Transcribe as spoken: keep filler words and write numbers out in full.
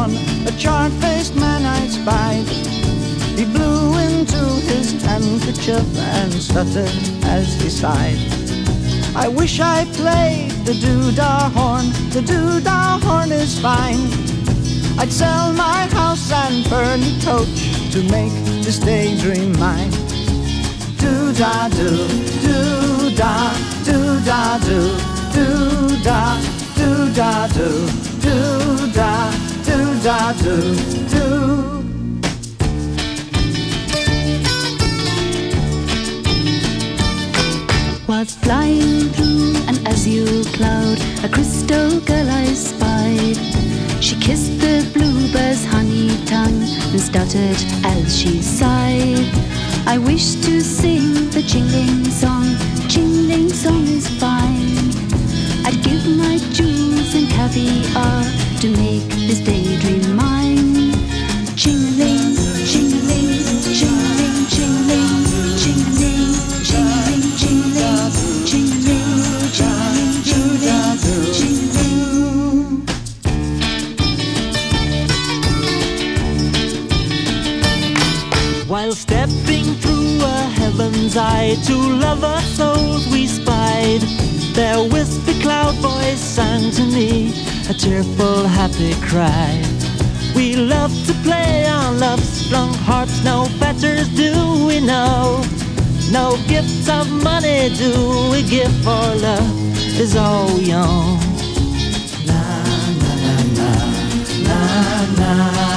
horn, a charred-faced man I spied. He blew into his handkerchief and stuttered as he sighed. I wish I played the doo-dah horn, the doo-dah horn is fine. I'd sell my house and pearly coach to make this daydream mine. Do-dah-doo, do-dah, do-dah-doo, do-dah, do-dah-doo, do-dah, do-dah-doo, do. Whilst flying through an azure cloud, a crystal girl I spied. She kissed the bluebird's honey tongue and stuttered as she sighed. I wish to sing the jingling song, the jingling song is fine. I'd give my jewels and caviar to make this daydream mine. Jingling, jingling, jingling, jingling, jingling, jingling, jingling, jingling, jingling, jingling, jingling. While stepping through a heaven's eye, two lover souls we spied. Their wispy cloud voice sang to me a cheerful, happy cry. We love to play on love's strung harps, no fetters do we know. No gifts of money do we give, for love is all we own. La la la la, la la.